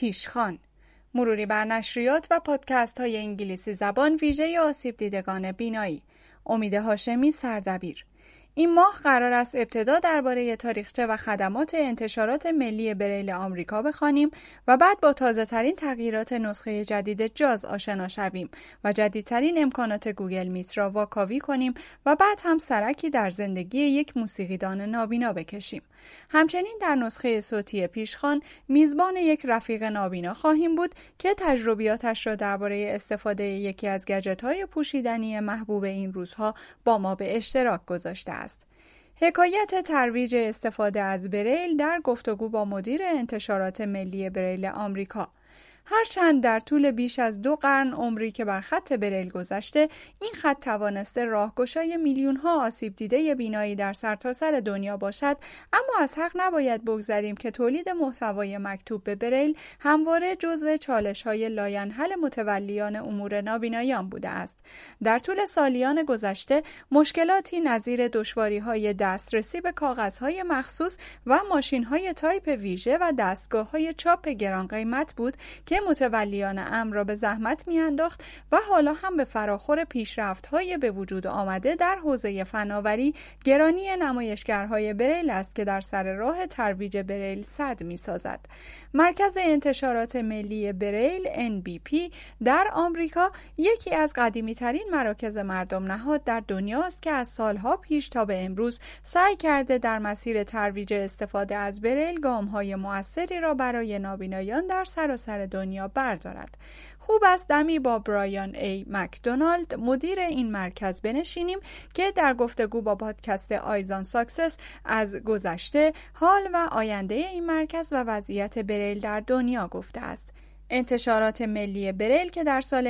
پیشخوان، مروری بر نشریات و پادکست های انگلیسی زبان ویژه آسیب دیدگان بینایی. امید هاشمی، سردبیر. این ماه قرار است ابتدا درباره تاریخچه و خدمات انتشارات ملی بریل آمریکا بخوانیم و بعد با تازه ترین تغییرات نسخه جدید جاز آشنا شویم و جدیدترین امکانات گوگل میت را واکاوی کنیم و بعد هم سرکی در زندگی یک موسیقیدان نابینا بکشیم. همچنین در نسخه صوتی پیشخوان میزبان یک رفیق نابینا خواهیم بود که تجربیاتش را درباره استفاده یکی از گجت‌های پوشیدنی محبوب این روزها با ما به اشتراک گذاشته است. حکایت ترویج استفاده از بریل در گفتگو با مدیر انتشارات ملی بریل آمریکا. هرچند در طول بیش از 2 قرن عمری که بر خط بریل گذشته، این خط توانسته راهگشای میلیون‌ها آسیب دیده بینایی در سرتاسر دنیا باشد، اما از حق نباید بگذریم که تولید محتوای مکتوب به بریل همواره جزو چالش‌های لاینحل متولیان امور نابینایان بوده است. در طول سالیان گذشته، مشکلاتی نظیر دشواری‌های دسترسی به کاغذهای مخصوص و ماشین‌های تایپ ویژه و دستگاه‌های چاپ گران قیمت بود که متولیان امر را به زحمت میانداخت و حالا هم به فراخور پیشرفت‌های به وجود آمده در حوزه فناوری گرانی نمایشگرهای بریل است که در سر راه ترویج بریل سد می‌سازد. مرکز انتشارات ملی بریل NBP در آمریکا یکی از قدیمی‌ترین مراکز مردم نهاد در دنیاست که از سالها پیش تا به امروز سعی کرده در مسیر ترویج استفاده از بریل گام‌های مؤثری را برای نابینایان در سراسر دنیا بردارد. خوب است دمی با برایان ای مکدونالد مدیر این مرکز بنشینیم که در گفتگو با پادکست آیز آن ساکسس از گذشته، حال و آینده این مرکز و وضعیت بریل در دنیا گفته است. انتشارات ملی بریل که در سال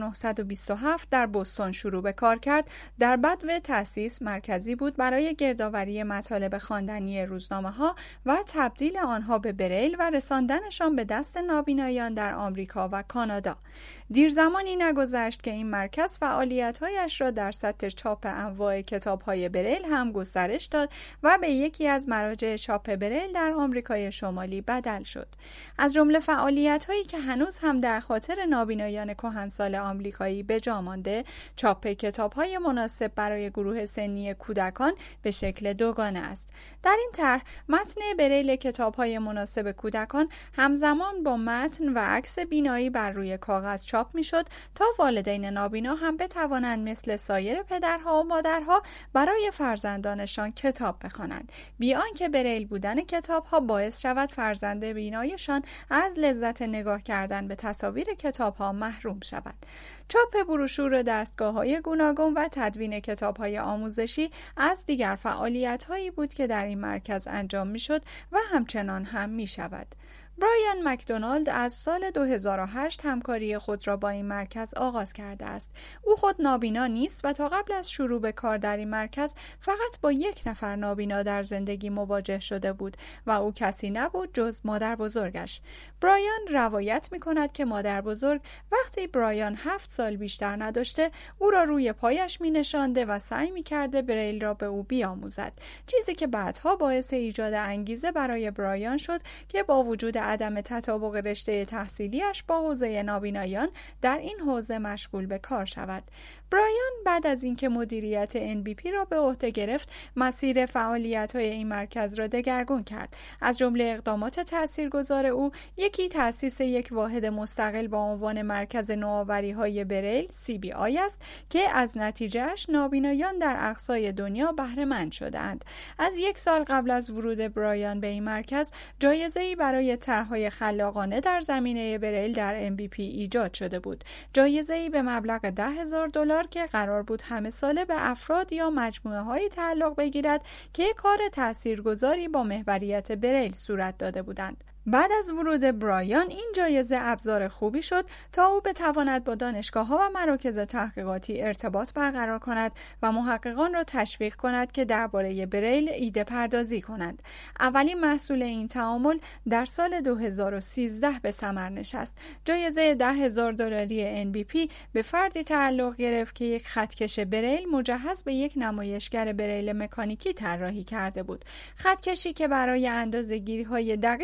1927 در بوستون شروع به کار کرد، در بدو تأسیس مرکزی بود برای گردآوری مطالب خواندنی روزنامه‌ها و تبدیل آنها به بریل و رساندنشان به دست نابینایان در آمریکا و کانادا. دیر زمانی نگذشت که این مرکز فعالیت‌هایش را در سطح چاپ انواع کتاب‌های بریل هم گسترش داد و به یکی از مراجع چاپ بریل در آمریکای شمالی بدل شد. از جمله فعالیت‌هایی که هنوز هم در خاطر نابینایان کهنسال آمریکایی به جا مانده، چاپ کتاب‌های مناسب برای گروه سنی کودکان به شکل دوگانه است. در این طرح متن بریل کتاب‌های مناسب کودکان همزمان با متن و عکس بینایی بر روی کاغذ چاپ میشد تا والدین نابینا هم بتوانند مثل سایر پدرها و مادرها برای فرزندانشان کتاب بخوانند، بی آنکه بریل بودن کتاب‌ها باعث شود فرزند بینایشان از لذت نگاه کردن به تصاویر کتاب‌ها محروم شود. چاپ بروشور دستگاه‌های گوناگون و تدوین کتاب‌های آموزشی از دیگر فعالیت‌هایی بود که در این مرکز انجام می‌شد و همچنان هم می‌شود. برایان مکدونالد از سال 2008 همکاری خود را با این مرکز آغاز کرده است. او خود نابینا نیست و تا قبل از شروع به کار در این مرکز فقط با 1 نفر نابینا در زندگی مواجه شده بود و او کسی نبود جز مادر بزرگش. برایان روایت می کند که مادر بزرگ وقتی برایان 7 سال بیشتر نداشته او را روی پایش می نشانده و سعی می کرده بریل را به او بیاموزد، چیزی که بعدها باعث ایجاد انگیزه برای برایان شد که با وجود عدم تطابق رشته تحصیلیش با حوزه نابینایان در این حوزه مشغول به کار شود. برایان بعد از اینکه مدیریت NBP را به عهده گرفت، مسیر فعالیت‌های این مرکز را دگرگون کرد. از جمله اقدامات تاثیرگذار او یکی تأسیس یک واحد مستقل با عنوان مرکز نوآوری‌های بریل CBI است که از نتیجهش نابینایان در اقصای دنیا بهره مند شدند. از 1 سال قبل از ورود برایان به این مرکز، جایزه‌ای برای طرح‌های خلاقانه در زمینه بریل در NBP ایجاد شده بود. جایزه‌ای به مبلغ $10,000 که قرار بود همه ساله به افراد یا مجموعه‌های تعلق بگیرد که کار تاثیرگذاری با محوریت بریل صورت داده بودند. بعد از ورود برایان این جایزه ابزار خوبی شد تا او بتواند با دانشگاه‌ها و مراکز تحقیقاتی ارتباط برقرار کند و محققان را تشویق کند که درباره بریل ایده پردازی کنند. اولین محصول این تعامل در سال 2013 به ثمر نشست. جایزه $10,000 NBP به فردی تعلق گرفت که یک خطکش بریل مجهز به یک نمایشگر بریل مکانیکی طراحی کرده بود. خطکشی که برای اندازه‌گیری‌های دقیق قابل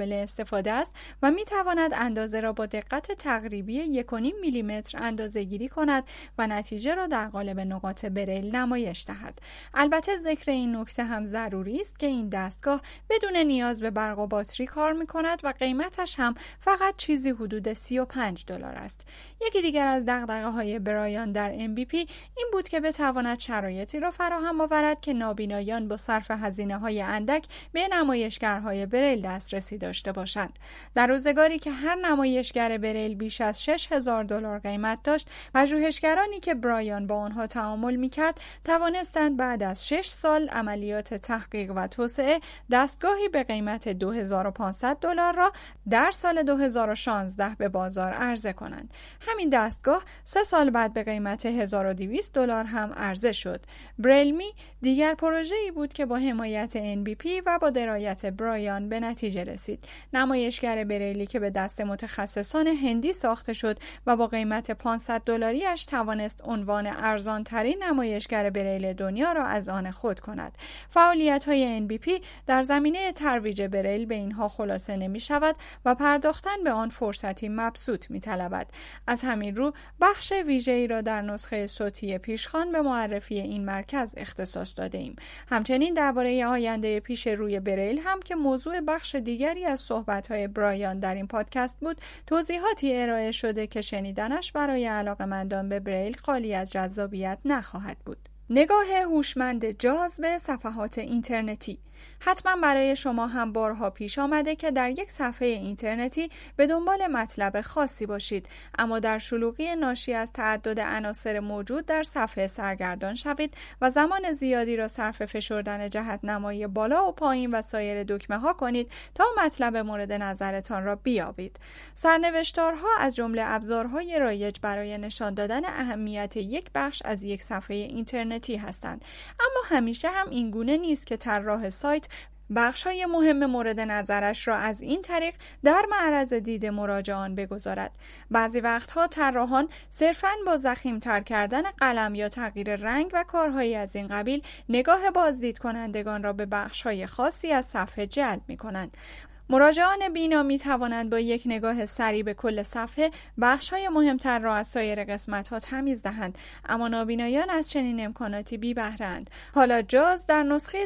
قابل استفاده است و میتواند اندازه را با دقت تقریبی 1.5 میلیمتر اندازه گیری کند و نتیجه را در قالب نقاط بریل نمایش دهد. البته ذکر این نکته هم ضروری است که این دستگاه بدون نیاز به برق و باتری کار می‌کند و قیمتش هم فقط چیزی حدود $35 است. یکی دیگر از دغدغه‌های برایان در MVP این بود که بتواند شرایطی را فراهم آورد که نابینایان با صرف هزینه‌های اندک به نمایشگرهای بریل دسترسی داشته باشند. در روزگاری که هر نمایشگر بریل بیش از $6,000 قیمت داشت، پژوهشگرانی که برایان با آنها تعامل می‌کرد توانستند بعد از 6 سال عملیات تحقیق و توسعه دستگاهی به قیمت $2,500 را در سال 2016 به بازار عرضه کنند. همین دستگاه 3 سال بعد به قیمت $1,200 هم عرضه شد. بریلمی دیگر پروژه‌ای بود که با حمایت NBP و با درایت برایان به نتیجه رسید. نمایشگر بریلی که به دست متخصصان هندی ساخته شد و با قیمت $500 توانست عنوان ارزان‌ترین نمایشگر بریل دنیا را از آن خود کند. فعالیت‌های NBP در زمینه ترویج بریل به اینها خلاصه نمی‌شود و پرداختن به آن فرصتی مبسوط می‌طلبد. از همین رو بخش ویژه‌ای را در نسخه صوتی پیشخوان به معرفی این مرکز اختصاص داده‌ایم. همچنین درباره آینده پیش روی بریل هم که موضوع بخش دیگری از صحبت‌های برایان در این پادکست بود، توضیحاتی ارائه شده که شنیدنش برای علاقه‌مندان به بریل خالی از جذابیت نخواهد بود. نگاه هوشمند جاز به صفحات اینترنتی. حتما برای شما هم بارها پیش آمده که در یک صفحه اینترنتی به دنبال مطلب خاصی باشید، اما در شلوغی ناشی از تعدد عناصر موجود در صفحه سرگردان شوید و زمان زیادی را صرف فشردن جهت‌نمای بالا و پایین و سایر دکمه ها کنید تا مطلب مورد نظرتان را بیابید. سرنوشتارها از جمله ابزارهای رایج برای نشان دادن اهمیت یک بخش از یک صفحه اینترنتی هستند، اما همیشه هم این گونه نیست که طراح سایت بخش‌های مهم مورد نظرش را از این طریق در معرض دید مراجعان بگذارد. بعضی وقتها طراحان صرفاً با ضخیم‌تر کردن قلم یا تغییر رنگ و کارهایی از این قبیل نگاه بازدید کنندگان را به بخش‌های خاصی از صفحه جلب می‌کنند. مراجعان بینا می توانند با یک نگاه سریع به کل صفحه بخش‌های مهمتر را از سایر قسمت‌ها تمیز دهند، اما نابینایان از چنین امکاناتی بی بهره‌اند. حالا جاز در نسخه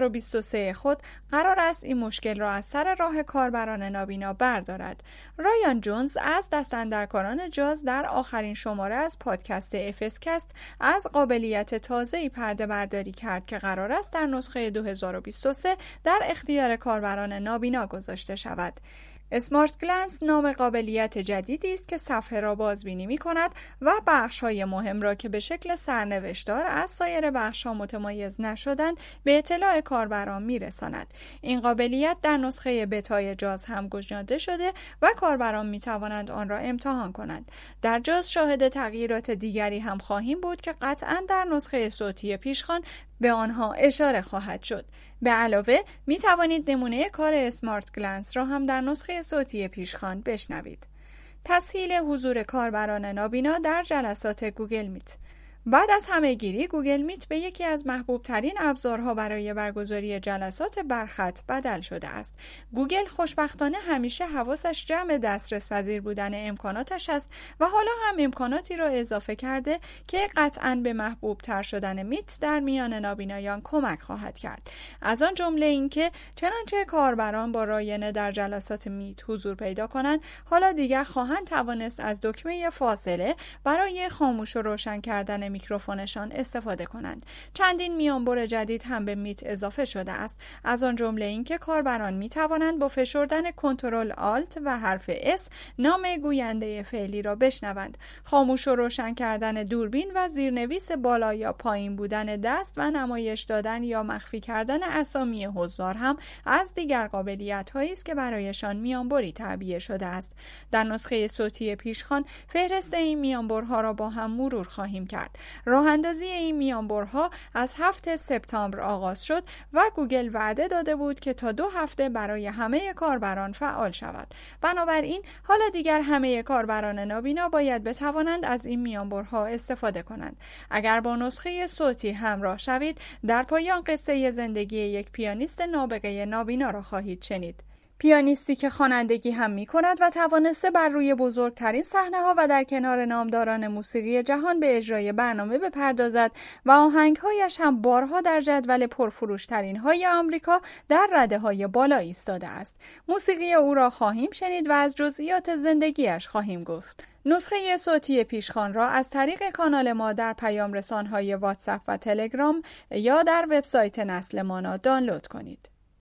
2023 خود قرار است این مشکل را از سر راه کاربران نابینا بردارد. رایان جونز از دستاندرکاران جاز در آخرین شماره از پادکست افسکست از قابلیت تازه‌ای پرده برداری کرد که قرار است در نسخه 2023 در اختیار کاربران نابینا گذاشته شود. اسمارت گلنس نام قابلیت جدیدی است که صفحه را بازبینی می‌کند و بخش‌های مهم را که به شکل سرنوشتار از سایر بخش‌ها متمایز نشدند به اطلاع کاربران می‌رساند. این قابلیت در نسخه بتای جاز هم گشوده شده و کاربران می‌توانند آن را امتحان کنند. در جاز شاهد تغییرات دیگری هم خواهیم بود که قطعاً در نسخه صوتی پیشخوان به آنها اشاره خواهد شد. به علاوه می توانید نمونه کار اسمارت گلنس را هم در نسخه صوتی پیشخوان بشنوید. تسهیل حضور کاربران نابینا در جلسات گوگل میت. بعد از همه‌گیری گوگل میت به یکی از محبوب ترین ابزارها برای برگزاری جلسات برخط بدل شده است. گوگل خوشبختانه همیشه حواسش جمع دسترس پذیر بودن امکاناتش است و حالا هم امکاناتی را اضافه کرده که قطعاً به محبوب تر شدن میت در میان نابینایان کمک خواهد کرد. از آن جمله اینکه چنانچه کاربران با راینه در جلسات میت حضور پیدا کنند، حالا دیگر خواهند توانست از دکمه فاصله برای خاموش و روشن کردن میکروفونشان استفاده کنند. چندین میانبر جدید هم به میت اضافه شده است. از آن جمله اینکه کاربران می توانند با فشردن کنترل آلت و حرف اس نام گوینده فعلی را بشنوند. خاموش و روشن کردن دوربین و زیرنویس بالا یا پایین بودن دست و نمایش دادن یا مخفی کردن اسامی حضار هم از دیگر قابلیت هایی است که برایشان میانبری تعبیه شده است. در نسخه صوتی پیشخوان فهرست این میانبرها را با هم مرور خواهیم کرد. راه اندازی این میانبرها از 7 سپتامبر آغاز شد و گوگل وعده داده بود که تا 2 هفته برای همه کاربران فعال شود. بنابراین حالا دیگر همه کاربران نابینا باید بتوانند از این میانبرها استفاده کنند. اگر با نسخه صوتی همراه شوید، در پایان قصه زندگی یک پیانیست نابغه نابینا را خواهید شنید. پیانیستی که خوانندگی هم می‌کند و توانسته بر روی بزرگترین صحنه‌ها و در کنار نامداران موسیقی جهان به اجرای برنامه بپردازد و آهنگ‌هایش هم بارها در جدول پرفروش‌ترین‌های آمریکا در رده‌های بالا ایستاده است. موسیقی او را خواهیم شنید و از جزئیات زندگیش خواهیم گفت. نسخه صوتی پیشخوان را از طریق کانال ما در پیام رسان‌های واتساپ و تلگرام یا در وبسایت نسل مانا دانلود کنید.